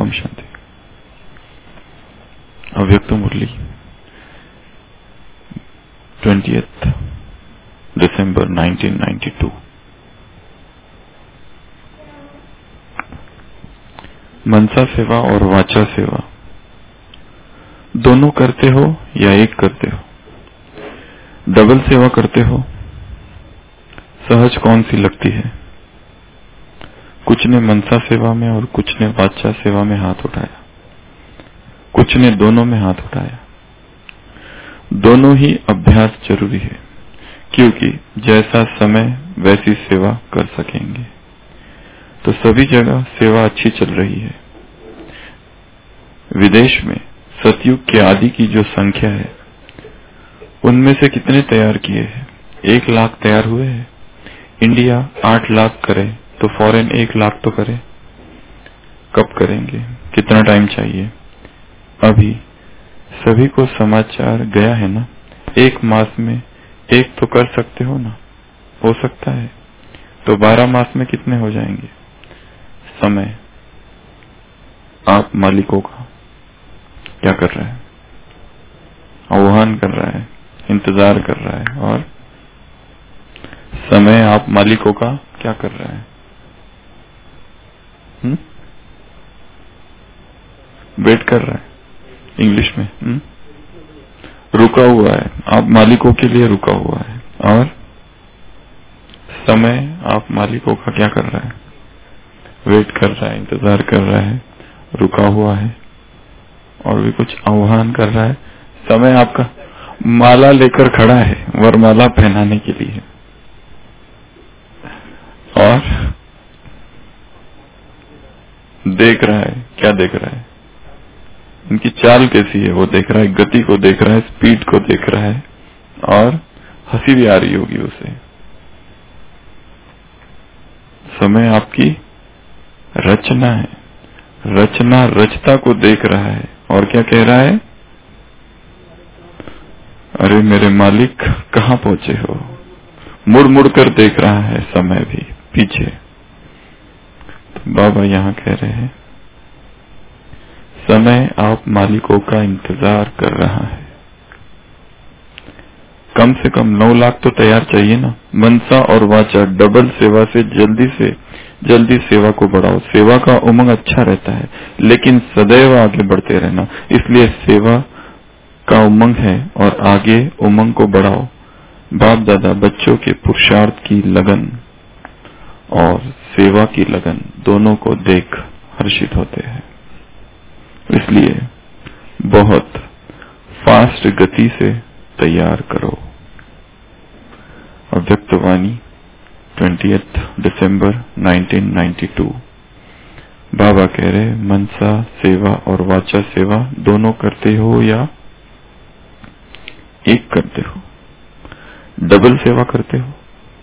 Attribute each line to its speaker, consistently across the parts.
Speaker 1: ओम शांति। अव्यक्त मुरली 20th December 1992। मनसा सेवा और वाचा सेवा दोनों करते हो या एक करते हो? डबल सेवा करते हो? सहज कौन सी लगती है? कुछ ने मनसा सेवा में और कुछ ने वाचा सेवा में हाथ उठाया, कुछ ने दोनों में हाथ उठाया। दोनों ही अभ्यास जरूरी है, क्योंकि जैसा समय वैसी सेवा कर सकेंगे। तो सभी जगह सेवा अच्छी चल रही है। विदेश में सतयुग के आदि की जो संख्या है, उनमें से कितने तैयार किए हैं? 1 लाख तैयार हुए हैं। इंडिया 8 लाख करे तो फॉरेन 1 लाख तो करे। कब करेंगे? कितना टाइम चाहिए? अभी सभी को समाचार गया है ना, 1 मास में 1 तो कर सकते हो ना? हो सकता है तो 12 मास में कितने हो जाएंगे? समय आप मालिकों का क्या कर रहा है? आह्वान कर रहा है, इंतजार कर रहा है। और समय आप मालिकों का क्या कर रहा है? वेट कर रहा है। इंग्लिश में रुका हुआ है। आप मालिकों के लिए रुका हुआ है। और समय आप मालिकों का क्या कर रहा है? वेट कर रहा है, इंतजार कर रहा है, रुका हुआ है। और भी कुछ आह्वान कर रहा है। समय आपका माला लेकर खड़ा है, वरमाला पहनाने के लिए। और देख रहा है, क्या देख रहा है? इनकी चाल कैसी है वो देख रहा है, गति को देख रहा है, स्पीड को देख रहा है। और हंसी भी आ रही होगी उसे। समय आपकी रचना है, रचना रचता को देख रहा है। और क्या कह रहा है? अरे मेरे मालिक कहाँ पहुंचे हो? मुड़ मुड़ कर देख रहा है समय भी पीछे। तो बाबा यहाँ कह रहे हैं, समय आप मालिकों का इंतजार कर रहा है। कम से कम 9 लाख तो तैयार चाहिए ना। मनसा और वाचा डबल सेवा से जल्दी सेवा को बढ़ाओ। सेवा का उमंग अच्छा रहता है, लेकिन सदैव आगे बढ़ते रहना। इसलिए सेवा का उमंग है और आगे उमंग को बढ़ाओ। बाप दादा बच्चों के पुरुषार्थ की लगन और सेवा की लगन दोनों को देख हर्षित होते हैं। इसलिए बहुत फास्ट गति से तैयार करो। अव्यक्तवाणी 20th December 1992। बाबा कह रहे, मनसा सेवा और वाचा सेवा दोनों करते हो या एक करते हो? डबल सेवा करते हो?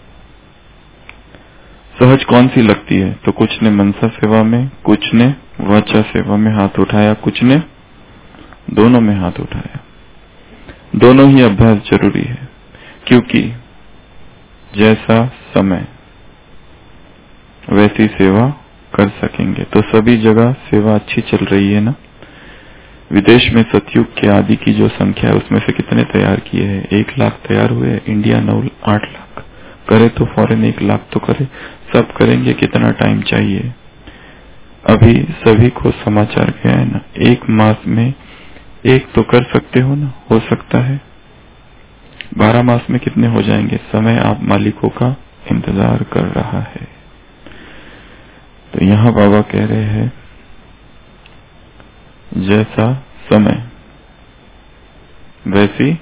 Speaker 1: सहज कौन सी लगती है? तो कुछ ने मनसा सेवा में, कुछ ने वाचा सेवा में हाथ उठाया, कुछ ने दोनों में हाथ उठाया। दोनों ही अभ्यास जरूरी है, क्योंकि जैसा समय वैसी सेवा कर सकेंगे। तो सभी जगह सेवा अच्छी चल रही है ना। विदेश में सतयुग के आदि की जो संख्या है, उसमें से कितने तैयार किए हैं? 1 लाख तैयार हुए। इंडिया 8 लाख करे तो फॉरेन 1 लाख तो करे। सब करेंगे, कितना टाइम चाहिए? अभी सभी को समाचार गया है ना, 1 मास में 1 तो कर सकते हो ना? हो सकता है 12 मास में कितने हो जाएंगे? समय आप मालिकों का इंतजार कर रहा है। तो यहाँ बाबा कह रहे हैं, जैसा समय वैसी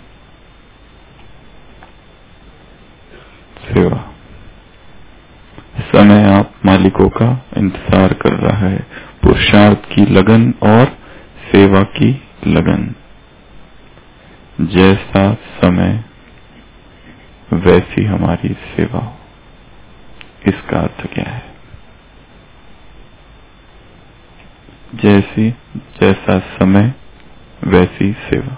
Speaker 1: सेवा। समय आप मालिकों का इंतजार कर रहा है। पुरुषार्थ की लगन और सेवा की लगन। जैसा समय वैसी हमारी सेवा। इसका अर्थ क्या है? जैसा समय वैसी सेवा।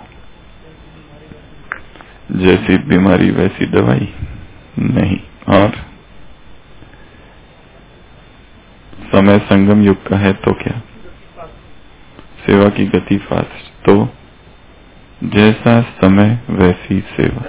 Speaker 1: जैसी बीमारी वैसी दवाई नहीं। और समय संगम युग का है तो क्या? सेवा की गति फास्ट, तो जैसा समय वैसी सेवा।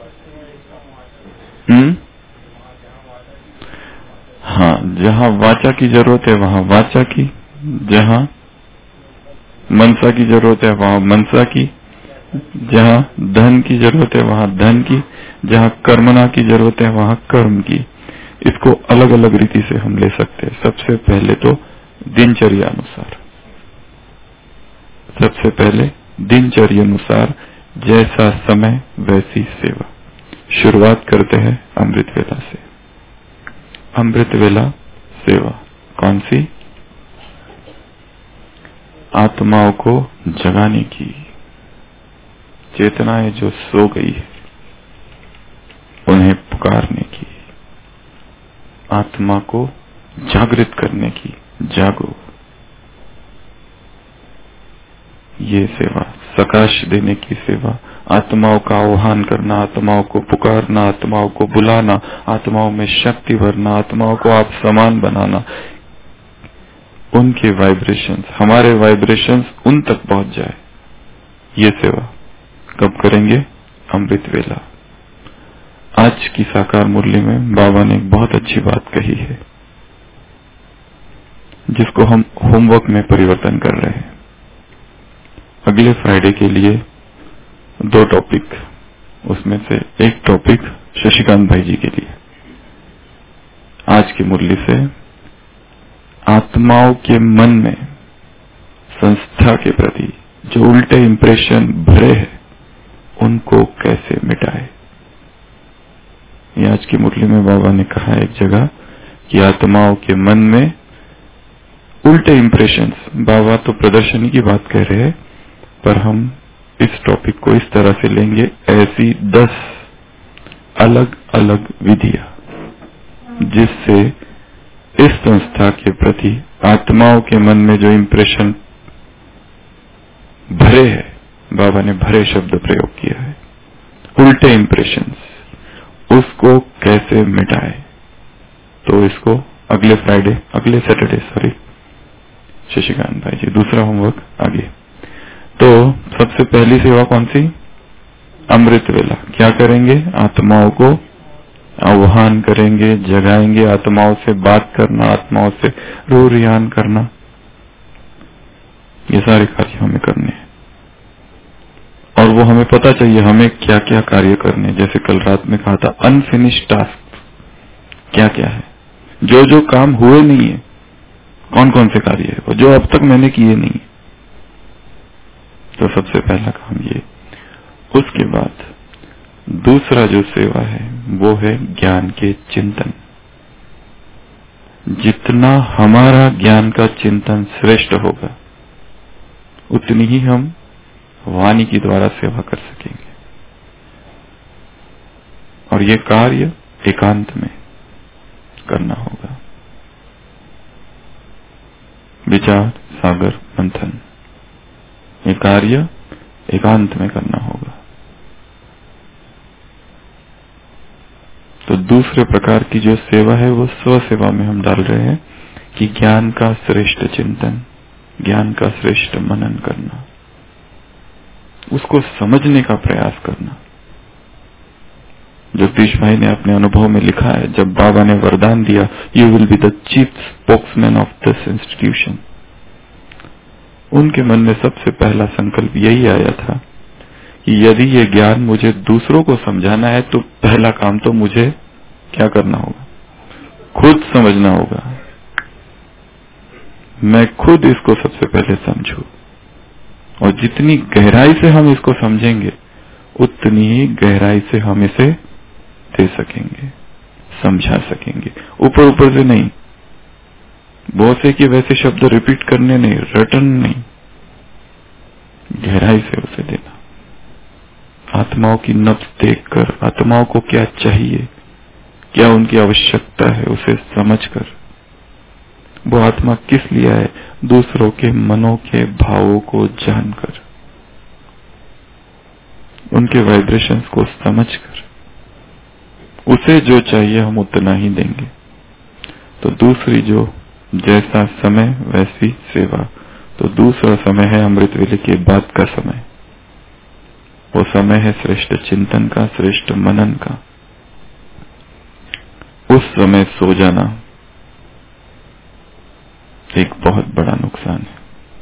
Speaker 1: हाँ, जहाँ वाचा की जरूरत है वहाँ वाचा की, जहाँ मनसा की जरूरत है वहाँ मनसा की, जहाँ धन की जरूरत है वहाँ धन की, जहाँ कर्मना की जरूरत है वहाँ कर्म की। इसको अलग अलग रीति से हम ले सकते हैं। सबसे पहले तो दिनचर्या अनुसार, सबसे पहले दिनचर्या अनुसार जैसा समय वैसी सेवा। शुरुआत करते हैं अमृत वेला से। अमृत वेला सेवा कौन सी? आत्माओं को जगाने की, चेतनाएं जो सो गई है उन्हें पुकारने की, आत्मा को जागृत करने की। जागो, ये सेवा, सकाश देने की सेवा, आत्माओं का आह्वान करना, आत्माओं को पुकारना, आत्माओं को बुलाना, आत्माओं में शक्ति भरना, आत्माओं को आप समान बनाना, उनके वाइब्रेशंस, हमारे वाइब्रेशंस उन तक पहुंच जाए। ये सेवा कब करेंगे? अमृत वेला। आज की साकार मुरली में बाबा ने एक बहुत अच्छी बात कही है, जिसको हम होमवर्क में परिवर्तन कर रहे हैं। अगले फ्राइडे के लिए 2 टॉपिक, उसमें से एक टॉपिक शशिकांत भाई जी के लिए। आज की मुरली से आत्माओं के मन में संस्था के प्रति जो उल्टे इंप्रेशन भरे हैं उनको कैसे मिटाए। ये आज की मुरली में बाबा ने कहा एक जगह कि आत्माओं के मन में उल्टे इंप्रेशंस, बाबा तो प्रदर्शनी की बात कह रहे हैं, पर हम इस टॉपिक को इस तरह से लेंगे, ऐसी 10 अलग अलग विधियां जिससे इस संस्था के प्रति आत्माओं के मन में जो इंप्रेशन भरे है, बाबा ने भरे शब्द प्रयोग किया है, उल्टे इंप्रेशंस, उसको कैसे मिटाए। तो इसको अगले फ्राइडे, अगले सैटरडे, सॉरी शशिकांत भाई जी, दूसरा होमवर्क आगे। तो सबसे पहली सेवा कौन सी? अमृत वेला। क्या करेंगे? आत्माओं को आह्वान करेंगे, जगाएंगे, आत्माओं से बात करना, आत्माओं से रूरियान करना, ये सारे कार्य हमें करने हैं। और वो हमें पता चाहिए हमें क्या क्या कार्य करने हैं। जैसे कल रात में कहा था, अनफिनिश्ड टास्क क्या क्या है, जो जो काम हुए नहीं है, कौन कौन से कार्य है वो जो अब तक मैंने किए नहीं। तो सबसे पहला काम ये। उसके बाद दूसरा जो सेवा है वो है ज्ञान के चिंतन। जितना हमारा ज्ञान का चिंतन श्रेष्ठ होगा उतनी ही हम वाणी के द्वारा सेवा कर सकेंगे। और ये कार्य एकांत में करना होगा। विचार सागर मंथन, ये कार्य एकांत में करना होगा। तो दूसरे प्रकार की जो सेवा है वो स्व सेवा में हम डाल रहे हैं कि ज्ञान का श्रेष्ठ चिंतन, ज्ञान का श्रेष्ठ मनन करना, उसको समझने का प्रयास करना। जगदीश भाई ने अपने अनुभव में लिखा है, जब बाबा ने वरदान दिया, you will be the chief spokesman of this institution, उनके मन में सबसे पहला संकल्प यही आया था कि यदि ये ज्ञान मुझे दूसरों को समझाना है तो पहला काम तो मुझे क्या करना होगा? खुद समझना होगा। मैं खुद इसको सबसे पहले समझूं, और जितनी गहराई से हम इसको समझेंगे उतनी ही गहराई से हम इसे दे सकेंगे, समझा सकेंगे। ऊपर ऊपर से नहीं, बहुत से कि वैसे शब्द रिपीट करने नहीं, रटन नहीं, गहराई से उसे देना। आत्माओं की नब्ज देखकर, आत्माओं को क्या चाहिए, क्या उनकी आवश्यकता है, उसे समझकर, वो आत्मा किस लिए है, दूसरों के मनों के भावों को जानकर, उनके वाइब्रेशंस को समझकर, उसे जो चाहिए हम उतना ही देंगे। तो दूसरी जो जैसा समय वैसी सेवा, तो दूसरा समय है अमृत वेले के बाद का समय। वो समय है श्रेष्ठ चिंतन का, श्रेष्ठ मनन का। उस समय सो जाना एक बहुत बड़ा नुकसान है,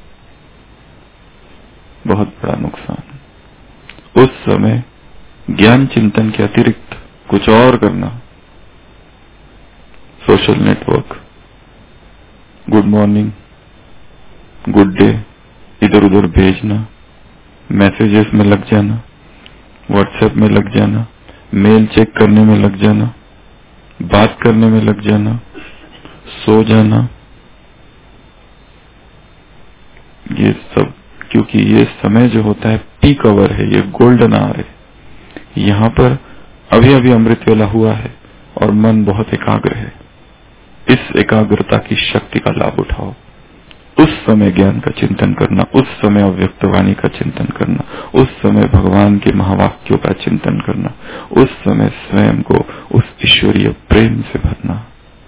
Speaker 1: बहुत बड़ा नुकसान। उस समय ज्ञान चिंतन के अतिरिक्त कुछ और करना, social network, good morning, good day इधर उधर भेजना, मैसेजेस में लग जाना, व्हाट्सएप में लग जाना, मेल चेक करने में लग जाना, बात करने में लग जाना, सो जाना, ये सब, क्योंकि ये समय जो होता है पीक आवर है, ये गोल्डन आवर है। यहाँ पर अभी अभी अमृत वेला हुआ है और मन बहुत एकाग्र है। इस एकाग्रता की शक्ति का लाभ उठाओ। उस समय ज्ञान का चिंतन करना, उस समय अव्यक्त वाणी का चिंतन करना, उस समय भगवान के महावाक्यों का चिंतन करना, उस समय स्वयं को उस ईश्वरीय प्रेम से भरना।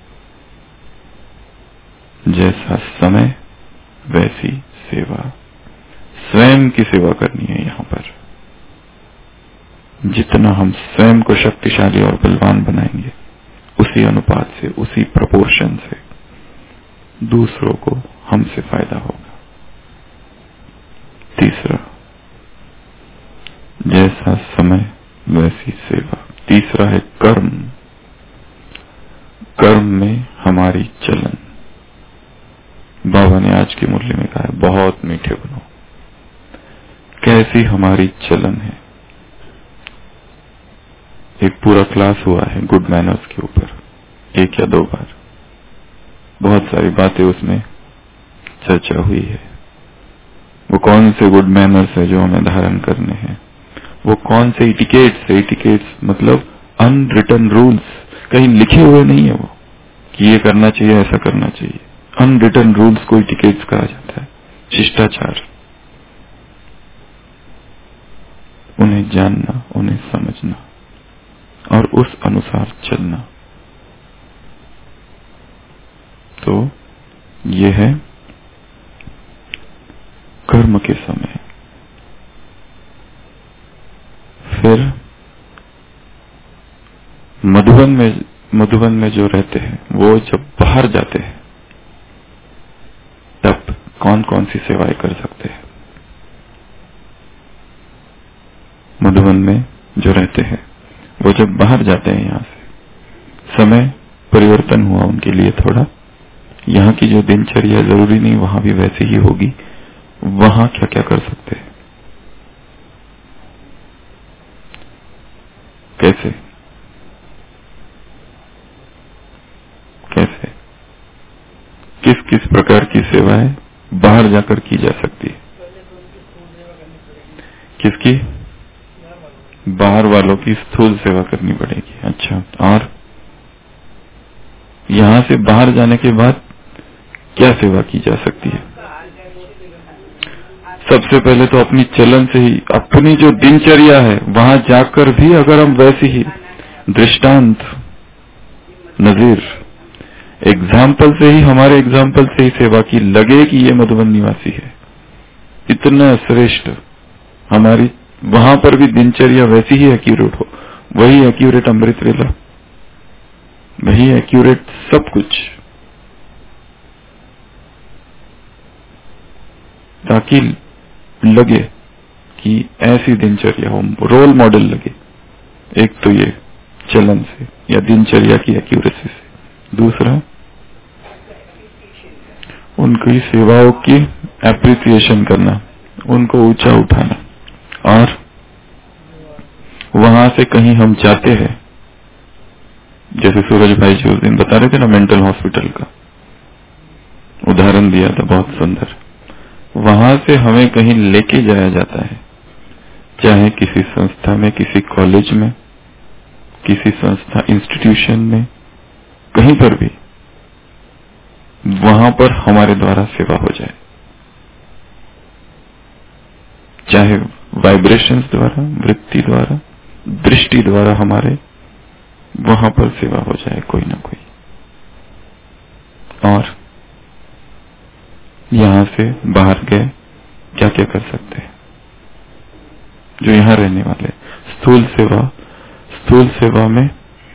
Speaker 1: जैसा समय वैसी सेवा, स्वयं की सेवा करनी है। यहाँ पर जितना हम स्वयं को शक्तिशाली और बलवान बनाएंगे, उसी अनुपात से, उसी प्रपोर्शन से दूसरों को हमसे फायदा होगा। तीसरा, जैसा समय वैसी सेवा। तीसरा है कर्म। कर्म में हमारी चलन। बाबा ने आज के मूल्य में कहा है, बहुत मीठे बनो। कैसी हमारी चलन है। एक पूरा क्लास हुआ है गुड मैनर्स के ऊपर, 1 या 2 बार। बहुत सारी बातें उसमें चर्चा हुई है। वो कौन से गुड मैनर्स है जो हमें धारण करने हैं, वो कौन से इटिकेट्स है। इटिकेट्स मतलब अनरिटन रूल्स, कहीं लिखे हुए नहीं है वो कि ये करना चाहिए, ऐसा करना चाहिए। अनरिटन रूल्स को इटिकेट्स कहा जाता है, शिष्टाचार। उन्हें जानना, उन्हें समझना और उस अनुसार चलना। तो ये है कर्म के समय। फिर मधुबन में जो रहते हैं, वो जब बाहर जाते हैं तब कौन कौन सी सेवाएं कर सकते हैं। मधुबन में जो रहते हैं वो जब बाहर जाते हैं, यहां से समय परिवर्तन हुआ उनके लिए थोड़ा। यहाँ की जो दिनचर्या जरूरी नहीं वहां भी वैसे ही होगी। वहां क्या क्या कर सकते हैं, कैसे कैसे किस किस प्रकार की सेवाएं बाहर जाकर की जा सकती है। किसकी? बाहर वालों की स्थूल सेवा करनी पड़ेगी। अच्छा, और यहां से बाहर जाने के बाद क्या सेवा की जा सकती है? सबसे पहले तो अपनी चलन से ही, अपनी जो दिनचर्या है वहां जाकर भी अगर हम वैसे ही दृष्टांत, नजीर, एग्जाम्पल से ही, हमारे एग्जाम्पल से ही सेवा की, लगे कि ये मधुबन निवासी है, इतना श्रेष्ठ, हमारी वहां पर भी दिनचर्या वैसी ही एक्यूरेट हो, वही एक्यूरेट अमृत वेला, वही एक्यूरेट सब कुछ, ताकि लगे कि ऐसी दिनचर्या हो, रोल मॉडल लगे। एक तो ये चलन से या दिनचर्या की एक्यूरेसी से। दूसरा, उनकी सेवाओं की एप्रिसिएशन करना, उनको ऊंचा उठाना। और वहां से कहीं हम जाते हैं, जैसे सूरज भाई जी उस दिन बता रहे थे ना, मेंटल हॉस्पिटल का उदाहरण दिया था, बहुत सुंदर। वहां से हमें कहीं लेके जाया जाता है, चाहे किसी संस्था में, किसी कॉलेज में, किसी संस्था इंस्टीट्यूशन में, कहीं पर भी, वहां पर हमारे द्वारा सेवा हो जाए, चाहे वाइब्रेशंस द्वारा, वृत्ति द्वारा, दृष्टि द्वारा, हमारे वहां पर सेवा हो जाए कोई ना कोई। और यहां से बाहर गए क्या क्या कर सकते हैं, जो यहाँ रहने वाले। स्थूल सेवा में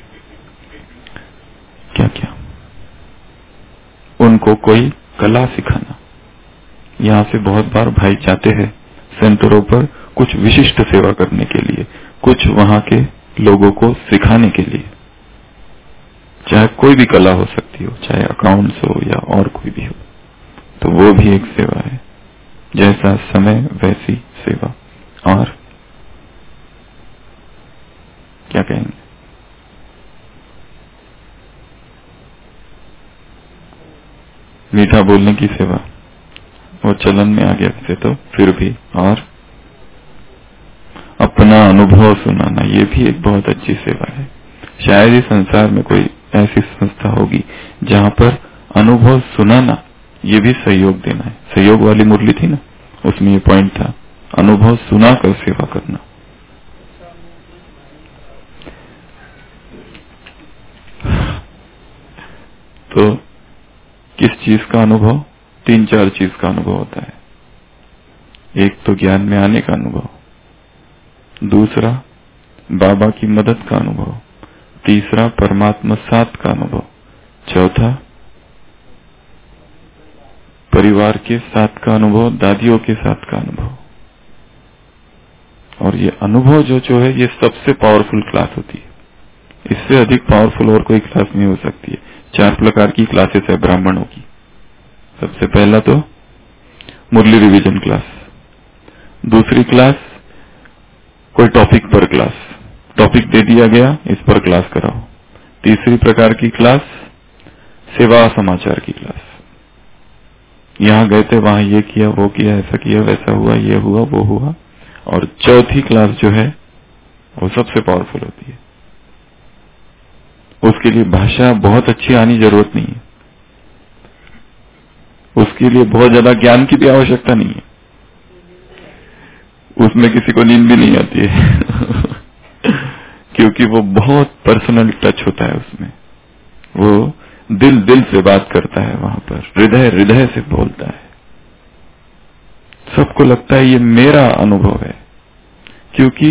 Speaker 1: क्या क्या, उनको कोई कला सिखाना। यहाँ से बहुत बार भाई जाते हैं सेंटरों पर कुछ विशिष्ट सेवा करने के लिए, कुछ वहाँ के लोगों को सिखाने के लिए, चाहे कोई भी कला हो सकती हो, चाहे अकाउंट्स हो या और कोई भी हो, तो वो भी एक सेवा है। जैसा समय वैसी सेवा। और क्या कहेंगे? मीठा बोलने की सेवा, वो चलन में आ गया वैसे तो, फिर भी। और अपना अनुभव सुनाना, ये भी एक बहुत अच्छी सेवा है। शायद ही संसार में कोई ऐसी संस्था होगी जहाँ पर अनुभव सुनाना ये भी सहयोग देना है। सहयोग वाली मुरली थी ना, उसमें ये पॉइंट था, अनुभव सुनाकर सेवा करना। तो किस चीज का अनुभव? 3-4 चीज का अनुभव होता है। एक तो ज्ञान में आने का अनुभव, दूसरा बाबा की मदद का अनुभव, तीसरा परमात्मा साथ का अनुभव, चौथा परिवार के साथ का अनुभव, दादियों के साथ का अनुभव। और ये अनुभव जो है, ये सबसे पावरफुल क्लास होती है। इससे अधिक पावरफुल और कोई क्लास नहीं हो सकती है। 4 प्रकार की क्लासेस है ब्राह्मणों की। सबसे पहला तो मुरली रिवीजन क्लास, दूसरी क्लास कोई टॉपिक पर क्लास, टॉपिक दे दिया गया, इस पर क्लास कराओ। तीसरी प्रकार की क्लास सेवा समाचार की क्लास, यहाँ गए थे, वहां ये किया, वो किया, ऐसा किया, वैसा हुआ, ये हुआ, वो हुआ। और चौथी क्लास जो है वो सबसे पावरफुल होती है। उसके लिए भाषा बहुत अच्छी आनी जरूरत नहीं है, उसके लिए बहुत ज्यादा ज्ञान की भी आवश्यकता नहीं है, उसमें किसी को नींद भी नहीं आती है क्योंकि वो बहुत पर्सनल टच होता है उसमें। वो दिल से बात करता है, वहां पर हृदय से बोलता है। सबको लगता है ये मेरा अनुभव है, क्योंकि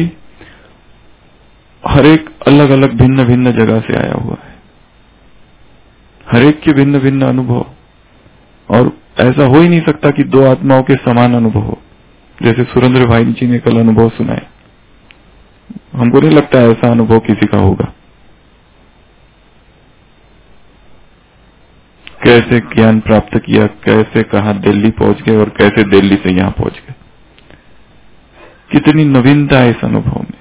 Speaker 1: हर एक अलग अलग भिन्न भिन्न जगह से आया हुआ है, हर एक के भिन्न भिन्न अनुभव। और ऐसा हो ही नहीं सकता कि 2 आत्माओं के समान अनुभव हो। जैसे सुरेंद्र भाई जी ने कल अनुभव सुनाया, हमको नहीं लगता है ऐसा अनुभव किसी का होगा। कैसे ज्ञान प्राप्त किया, कैसे कहा दिल्ली पहुंच गए और कैसे दिल्ली से यहां पहुंच गए, कितनी नवीनता है इस अनुभव में।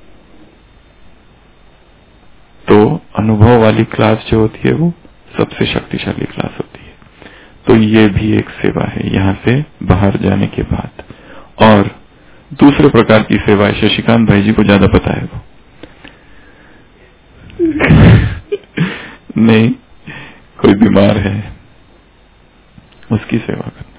Speaker 1: तो अनुभव वाली क्लास जो होती है वो सबसे शक्तिशाली क्लास होती है। तो ये भी एक सेवा है यहाँ से बाहर जाने के बाद। और दूसरे प्रकार की सेवा है, शशिकांत भाई जी को ज्यादा पता है वो नहीं, कोई बीमार है उसकी सेवा करना,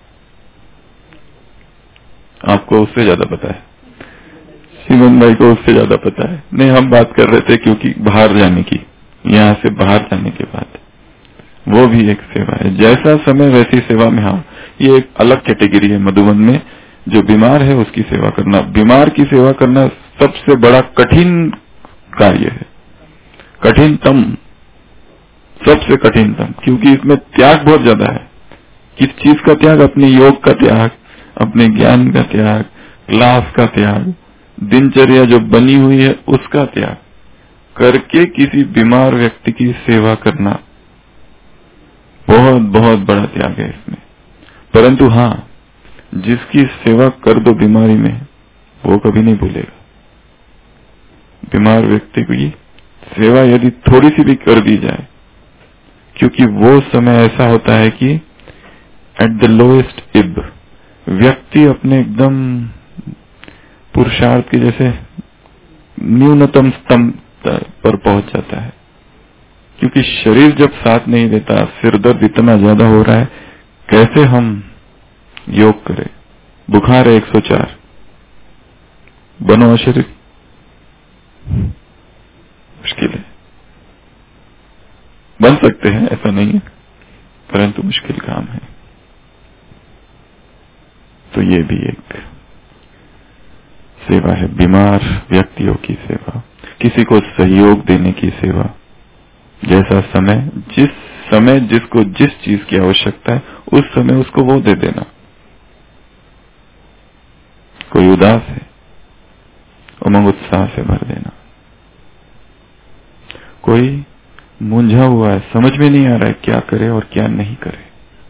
Speaker 1: आपको उससे ज्यादा पता है, सीमन भाई को उससे ज्यादा पता है। नहीं, हम बात कर रहे थे क्योंकि बाहर जाने की, यहाँ से बाहर जाने के बाद वो भी एक सेवा है। जैसा समय वैसी सेवा में, हाँ ये एक अलग कैटेगरी है। मधुबन में जो बीमार है उसकी सेवा करना, बीमार की सेवा करना सबसे बड़ा कठिन कार्य है, कठिनतम, सबसे कठिनतम, क्योंकि इसमें त्याग बहुत ज्यादा है। किस चीज का त्याग? अपने योग का त्याग, अपने ज्ञान का त्याग, क्लास का त्याग, दिनचर्या जो बनी हुई है उसका त्याग करके किसी बीमार व्यक्ति की सेवा करना बहुत बहुत बड़ा त्याग है इसमें। परंतु हाँ, जिसकी सेवा कर दो बीमारी में, वो कभी नहीं भूलेगा। बीमार व्यक्ति की सेवा यदि थोड़ी सी भी कर दी जाए, क्योंकि वो समय ऐसा होता है कि एट द लोएस्ट इब व्यक्ति अपने एकदम पुरुषार्थ के जैसे न्यूनतम स्तंभ पर पहुंच जाता है, क्योंकि शरीर जब साथ नहीं देता, सिर दर्द इतना ज्यादा हो रहा है, कैसे हम योग करें? बुखार है 104, बनो शरीर, मुश्किल है। बन सकते हैं, ऐसा नहीं है, परंतु मुश्किल काम है। तो ये भी एक सेवा है, बीमार व्यक्तियों की सेवा, किसी को सहयोग देने की सेवा। जैसा समय जिसको जिस चीज की आवश्यकता है उस समय उसको वो दे देना। कोई उदास है, उमंग उत्साह से भर देना। कोई मूंझा हुआ है, समझ में नहीं आ रहा है क्या करे और क्या नहीं करे।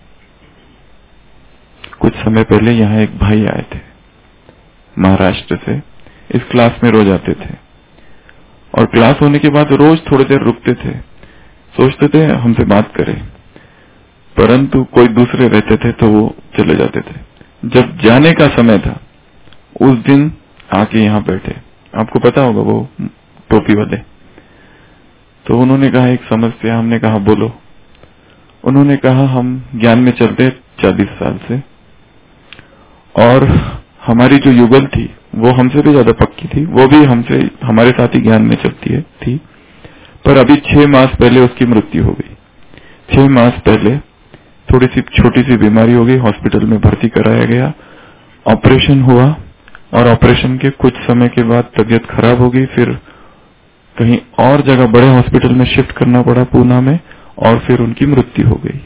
Speaker 1: कुछ समय पहले यहाँ एक भाई आए थे महाराष्ट्र से, इस क्लास में रोज आते थे और क्लास होने के बाद रोज थोड़ी देर रुकते थे, सोचते थे हमसे बात करें, परंतु कोई दूसरे रहते थे तो वो चले जाते थे। जब जाने का समय था उस दिन आके यहाँ बैठे, आपको पता होगा वो टोपी वाले, तो उन्होंने कहा एक समस्या। हमने कहा बोलो। उन्होंने कहा हम ज्ञान में चलते 40 साल से और हमारी जो युगल थी वो हमसे भी ज्यादा पक्की थी, वो भी हमसे हमारे साथ ही ज्ञान में चलती थी, पर अभी 6 मास पहले उसकी मृत्यु हो गई। 6 मास पहले थोड़ी सी छोटी सी बीमारी हो गई, हॉस्पिटल में भर्ती कराया गया, ऑपरेशन हुआ और ऑपरेशन के कुछ समय के बाद तबीयत खराब हो गई, फिर कहीं और जगह बड़े हॉस्पिटल में शिफ्ट करना पड़ा पूना में, और फिर उनकी मृत्यु हो गई।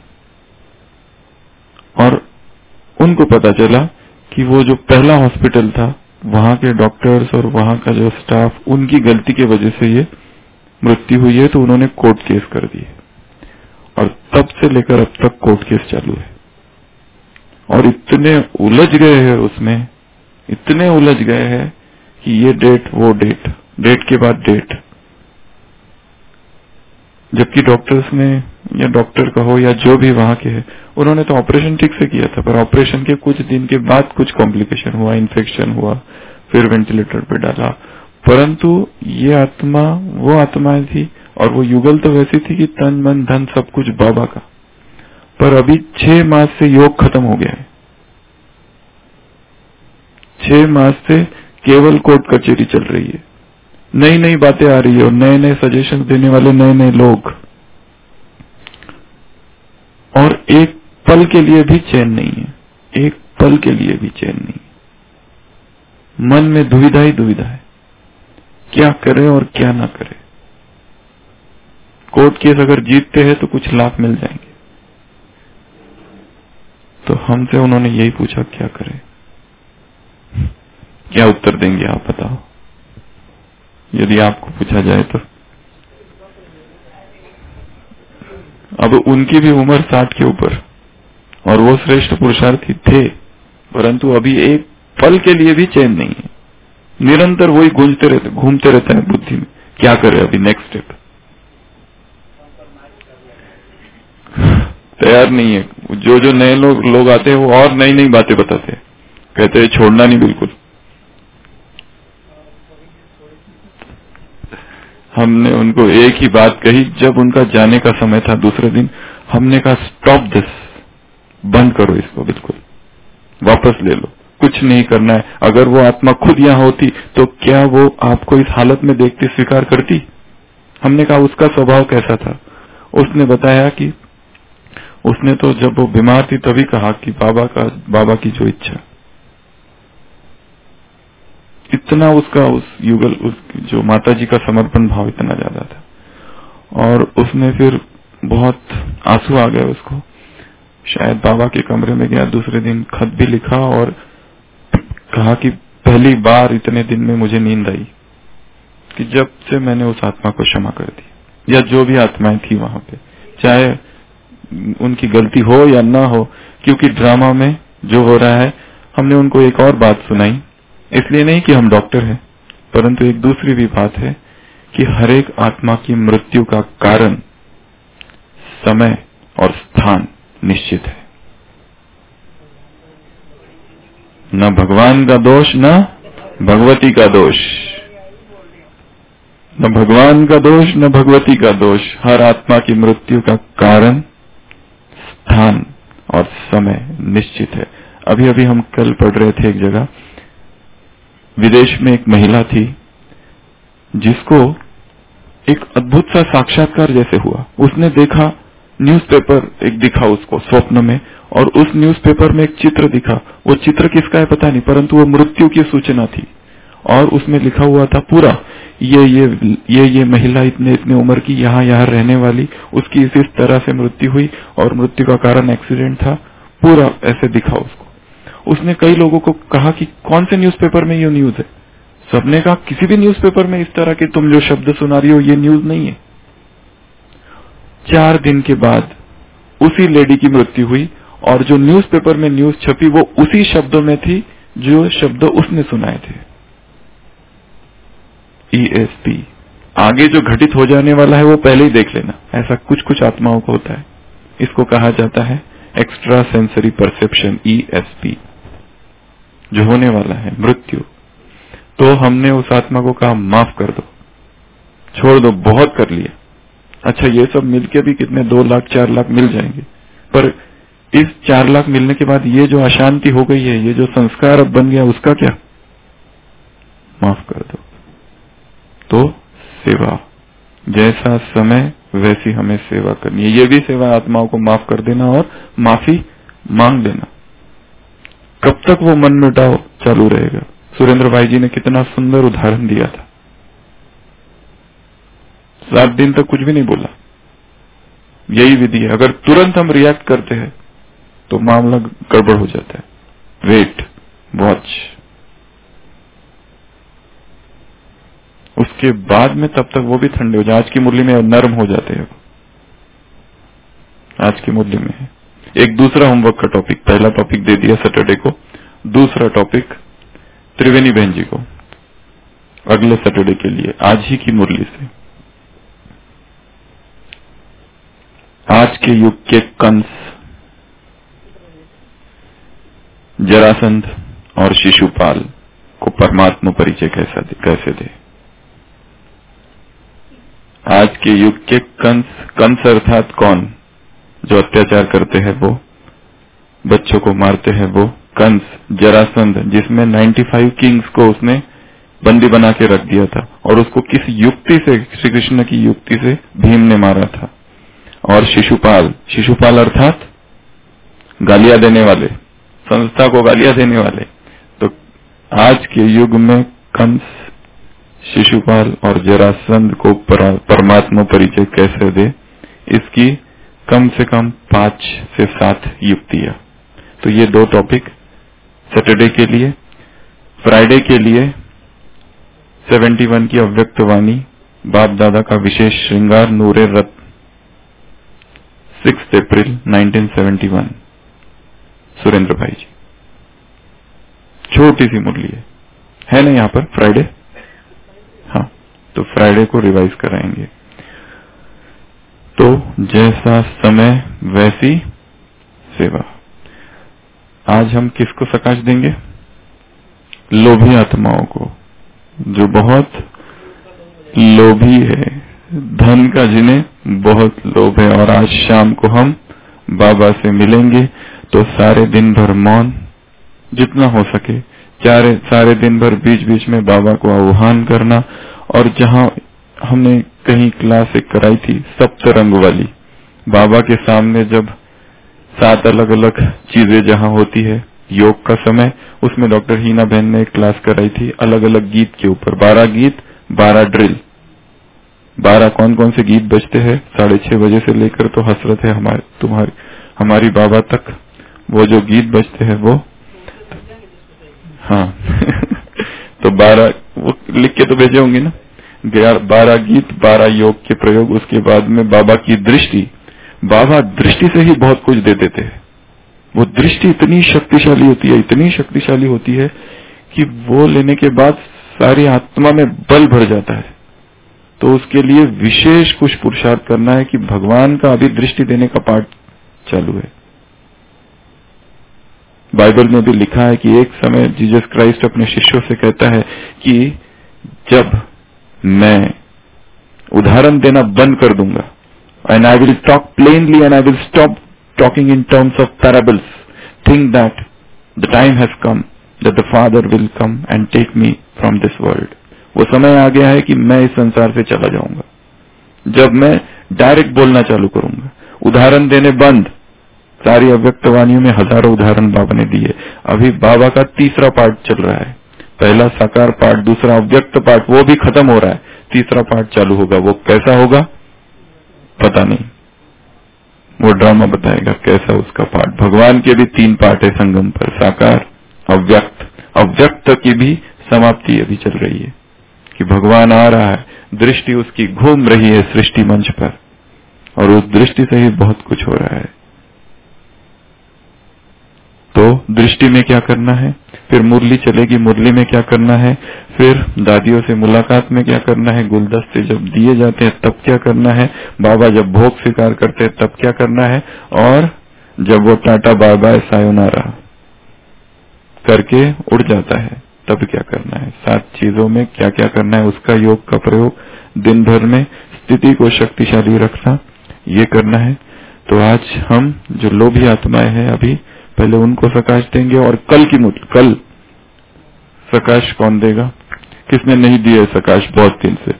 Speaker 1: और उनको पता चला कि वो जो पहला हॉस्पिटल था वहां के डॉक्टर्स और वहां का जो स्टाफ, उनकी गलती की वजह से ये मृत्यु हुई है, तो उन्होंने कोर्ट केस कर दिए और तब से लेकर अब तक कोर्ट केस चालू है। और इतने उलझ गए हैं उसमें, इतने उलझ गए हैं कि ये डेट वो डेट, डेट के बाद डेट, जबकि डॉक्टर्स ने या डॉक्टर कहो या जो भी वहां के है, उन्होंने तो ऑपरेशन ठीक से किया था, पर ऑपरेशन के कुछ दिन के बाद कुछ कॉम्प्लिकेशन हुआ, इन्फेक्शन हुआ, फिर वेंटिलेटर पे डाला। परंतु ये आत्मा वो आत्माएं थी और वो युगल तो वैसी थी कि तन मन धन सब कुछ बाबा का, पर अभी 6 मास से योग खत्म हो गया है। 6 मास से केवल कोर्ट कचहरी चल रही है, नई नई बातें आ रही है और नए नए सजेशन देने वाले नए नए लोग, और एक पल के लिए भी चैन नहीं है, एक पल के लिए भी चैन नहीं। मन में दुविधा ही दुविधा है, क्या करें और क्या ना करें। कोर्ट केस अगर जीतते हैं तो कुछ लाभ मिल जाएंगे, तो हमसे उन्होंने यही पूछा क्या करें। क्या उत्तर देंगे आप बताओ, यदि आपको पूछा जाए तो। अब उनकी भी उम्र 60 के ऊपर और वो श्रेष्ठ पुरुषार्थी थे, परंतु अभी एक पल के लिए भी चैन नहीं है, निरंतर वही घूमते रहता है बुद्धि में, क्या करे अभी नेक्स्ट स्टेप, तैयार नहीं है। जो नए लोग आते हैं वो और नई नई बातें बताते हैं, कहते हैं छोड़ना नहीं बिल्कुल। हमने उनको एक ही बात कही, जब उनका जाने का समय था दूसरे दिन, हमने कहा स्टॉप दिस, बंद करो इसको, बिल्कुल वापस ले लो, कुछ नहीं करना है। अगर वो आत्मा खुद यहाँ होती तो क्या वो आपको इस हालत में देखती स्वीकार करती? हमने कहा उसका स्वभाव कैसा था? उसने बताया कि उसने तो जब वो बीमार थी तभी कहा कि बाबा की जो इच्छा, इतना उसका उस युगल जो माता जी का समर्पण भाव इतना ज्यादा था। और उसने फिर बहुत आंसू आ गए उसको, शायद बाबा के कमरे में गया, दूसरे दिन खत भी लिखा और कहा कि पहली बार इतने दिन में मुझे नींद आई कि जब से मैंने उस आत्मा को क्षमा कर दी, या जो भी आत्माएं थी वहां पे, चाहे उनकी गलती हो या ना हो, क्योंकि ड्रामा में जो हो रहा है। हमने उनको एक और बात सुनाई, इसलिए नहीं कि हम डॉक्टर हैं, परंतु एक दूसरी भी बात है कि हर एक आत्मा की मृत्यु का कारण, समय और स्थान निश्चित है। न भगवान का दोष, न भगवती का दोष, न भगवान का दोष न भगवती का दोष। हर आत्मा की मृत्यु का कारण, स्थान और समय निश्चित है। अभी अभी हम कल पढ़ रहे थे, एक जगह विदेश में एक महिला थी जिसको एक अद्भुत सा साक्षात्कार जैसे हुआ। उसने देखा न्यूज़पेपर एक दिखा उसको स्वप्न में, और उस न्यूज़पेपर में एक चित्र दिखा। वो चित्र किसका है पता नहीं, परंतु वो मृत्यु की सूचना थी। और उसमें लिखा हुआ था पूरा, ये महिला इतने इतने उम्र की, यहाँ रहने वाली, उसकी इस तरह से मृत्यु हुई और मृत्यु का कारण एक्सीडेंट था, पूरा ऐसे दिखा उसको। उसने कई लोगों को कहा कि कौन से न्यूज़पेपर में ये न्यूज है? सबने कहा किसी भी न्यूज़पेपर में इस तरह के तुम जो शब्द सुना रही हो ये न्यूज नहीं है। 4 दिन के बाद उसी लेडी की मृत्यु हुई, और जो न्यूज़पेपर में न्यूज छपी वो उसी शब्दों में थी जो शब्द उसने सुनाए थे। ESP। आगे जो घटित हो जाने वाला है वो पहले ही देख लेना, ऐसा कुछ कुछ आत्माओं को होता है। इसको कहा जाता है एक्स्ट्रा सेंसरी परसेप्शन, ESP। जो होने वाला है मृत्यु, तो हमने उस आत्मा को कहा माफ कर दो, छोड़ दो, बहुत कर लिया। अच्छा, ये सब मिलके भी कितने 2 लाख 4 लाख मिल जाएंगे, पर इस 4 लाख मिलने के बाद ये जो अशांति हो गई है, ये जो संस्कार अब बन गया, उसका क्या? माफ कर दो। तो सेवा, जैसा समय वैसी हमें सेवा करनी है। ये भी सेवा आत्माओं को माफ कर देना और माफी मांग देना। कब तक वो मन मिटाव चालू रहेगा? सुरेंद्र भाई जी ने कितना सुंदर उदाहरण दिया था। 7 दिन तक कुछ भी नहीं बोला। यही विधि है, अगर तुरंत हम रिएक्ट करते हैं तो मामला गड़बड़ हो जाता है। Wait, watch. उसके बाद में तब तक वो भी ठंडे हो जाए। आज की मुरली में नरम हो जाते हैं। आज की मुरली में है एक दूसरा होमवर्क का टॉपिक। पहला टॉपिक दे दिया सैटरडे को, दूसरा टॉपिक त्रिवेणी बहन जी को अगले सैटरडे के लिए, आज ही की मुरली से। आज के युग के कंस, जरासंध और शिशुपाल को परमात्मा परिचय कैसे दे? आज के युग के कंस अर्थात कौन? जो अत्याचार करते हैं, वो बच्चों को मारते हैं, वो कंस। जरासंध, जिसमें 95 किंग्स को उसने बंदी बना के रख दिया था, और उसको किस युक्ति से, श्री कृष्ण की युक्ति से भीम ने मारा था। और शिशुपाल अर्थात गालियां देने वाले, संस्था को गालियां देने वाले। तो आज के युग में कंस, शिशुपाल और जरासंध को परमात्मा परिचय कैसे दे, इसकी कम से कम 5 से 7 युक्तियां। तो ये 2 टॉपिक सैटरडे के लिए। फ्राइडे के लिए 71 की अव्यक्त वाणी, बाप दादा का विशेष श्रृंगार नूरे रत्न, 6 अप्रैल 1971, सुरेंद्र भाई जी। छोटी सी मुरली है ना यहाँ पर फ्राइडे? हाँ, तो फ्राइडे को रिवाइज कराएंगे। तो जैसा समय वैसी सेवा। आज हम किसको सकाश देंगे? लोभी आत्माओं को, जो बहुत लोभी है, धन का जिन्हें बहुत लोभ है। और आज शाम को हम बाबा से मिलेंगे, तो सारे दिन भर मौन, जितना हो सके सारे दिन भर बीच बीच में बाबा को आह्वान करना। और जहां हमने कहीं क्लास एक कराई थी सप्तरंग वाली, बाबा के सामने जब 7 अलग अलग चीजें जहां होती है, योग का समय, उसमें डॉक्टर हीना बहन ने एक क्लास कराई थी अलग अलग गीत के ऊपर। 12 गीत, 12 ड्रिल। 12 कौन कौन से गीत बजते हैं 6:30 बजे से लेकर, तो हसरत है हमारी बाबा तक, वो जो गीत बजते हैं वो, हाँ तो 12 वो लिख के तो भेजे होंगे ना, 12 गीत, 12 योग के प्रयोग। उसके बाद में बाबा की दृष्टि, बाबा दृष्टि से ही बहुत कुछ दे देते हैं। वो दृष्टि इतनी शक्तिशाली होती है कि वो लेने के बाद सारी आत्मा में बल भर जाता है। तो उसके लिए विशेष कुछ पुरुषार्थ करना है कि भगवान का अभी दृष्टि देने का पाठ चालू है। बाइबल में भी लिखा है कि एक समय जीसस क्राइस्ट अपने शिष्यों से कहता है कि जब मैं उदाहरण देना बंद कर दूंगा, and I will talk plainly and I will stop talking in terms of parables, think that the time has come that the Father will come and take me from this world. वो समय आ गया है कि मैं इस संसार से चला जाऊंगा, जब मैं डायरेक्ट बोलना चालू करूंगा। उदाहरण देने बंद। सारी अव्यक्त वाणियों में हजारों उदाहरण बाबा ने दिए। अभी बाबा का तीसरा पार्ट चल रहा है। पहला साकार पार्ट, दूसरा अव्यक्त पार्ट, वो भी खत्म हो रहा है। तीसरा पार्ट चालू होगा। वो कैसा होगा पता नहीं, वो ड्रामा बताएगा कैसा उसका पार्ट। भगवान के भी 3 पार्ट है संगम पर, साकार, अव्यक्त। अव्यक्त की भी समाप्ति अभी चल रही है कि भगवान आ रहा है, दृष्टि उसकी घूम रही है सृष्टि मंच पर, और उस दृष्टि से ही बहुत कुछ हो रहा है। तो दृष्टि में क्या करना है, फिर मुरली चलेगी, मुरली में क्या करना है, फिर दादियों से मुलाकात में क्या करना है, गुलदस्ते जब दिए जाते हैं तब क्या करना है, बाबा जब भोग स्वीकार करते हैं तब क्या करना है, और जब वो टाटा बाय बाय सायोनारा करके उड़ जाता है तब क्या करना है। 7 चीजों में क्या क्या करना है, उसका योग का प्रयोग दिन भर में, स्थिति को शक्तिशाली रखना, ये करना है। तो आज हम जो लोभी आत्माएं हैं अभी पहले उनको प्रकाश देंगे, और कल प्रकाश कौन देगा, किसने नहीं दिया प्रकाश बहुत दिन से?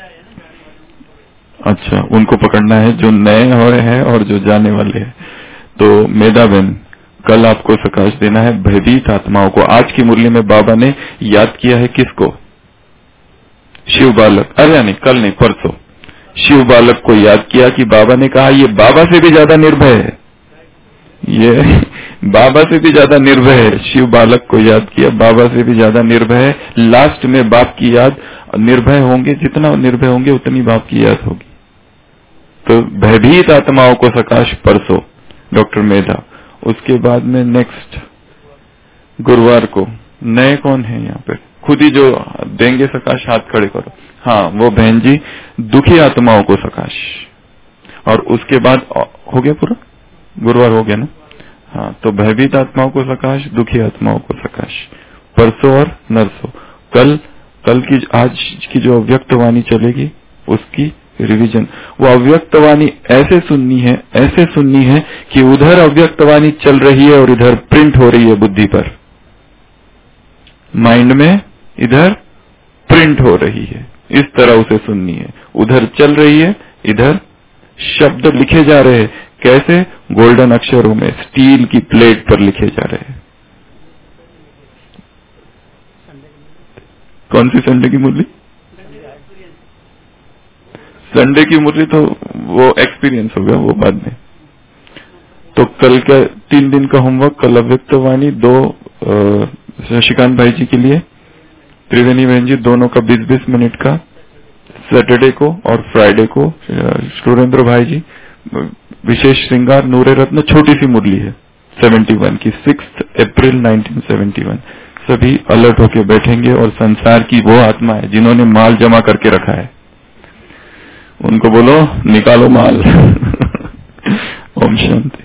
Speaker 1: अच्छा, उनको पकड़ना है जो नए हो रहे हैं और जो जाने वाले हैं। तो मेधा बहन, कल आपको प्रकाश देना है भयभीत आत्माओं को। आज की मुरली में बाबा ने याद किया है किसको? शिव बालक। अरे नहीं, कल नहीं, परसों शिव बालक को याद किया कि बाबा ने कहा ये बाबा से भी ज्यादा निर्भय है, ये बाबा से भी ज्यादा निर्भय है। शिव बालक को याद किया, बाबा से भी ज्यादा निर्भय है। लास्ट में बाप की याद, निर्भय होंगे, जितना निर्भय होंगे उतनी बाप की याद होगी। तो भयभीत आत्माओं को प्रकाश परसों डॉक्टर मेधा। उसके बाद में नेक्स्ट गुरुवार को नए कौन है यहाँ पे, खुद ही जो देंगे प्रकाश, हाथ खड़े करो। हाँ, वो बहन जी, दुखी आत्माओं को प्रकाश। और उसके बाद हो गया पूरा, गुरुवार हो गया ना? हाँ, तो भयभीत आत्माओं को प्रकाश, दुखी आत्माओं को प्रकाश परसों और नरसों। कल की, आज की जो अव्यक्त वाणी चलेगी उसकी रिवीजन। वो अव्यक्त वाणी ऐसे सुननी है कि उधर अव्यक्त वाणी चल रही है और इधर प्रिंट हो रही है बुद्धि पर, माइंड में इधर प्रिंट हो रही है। इस तरह उसे सुननी है। उधर चल रही है, इधर शब्द लिखे जा रहे हैं। कैसे? गोल्डन अक्षरों में स्टील की प्लेट पर लिखे जा रहे हैं। कौन सी संडे की मुरली? संडे की मुरली तो वो एक्सपीरियंस होगा, वो बाद में। तो कल का 3 दिन का होमवर्क, कल अव्यक्त वाणी 2 शशिकांत भाई जी के लिए, त्रिवेणी बहन जी दोनों का 20-20 मिनट का, सैटरडे को और फ्राइडे को सुरेंद्र भाई जी विशेष श्रृंगार नूरे रत्न, छोटी सी मुरली है 71 की, 6 अप्रैल 1971। सभी अलर्ट होके बैठेंगे, और संसार की वो आत्मा है जिन्होंने माल जमा करके रखा है, उनको बोलो निकालो माल। ओम शांति।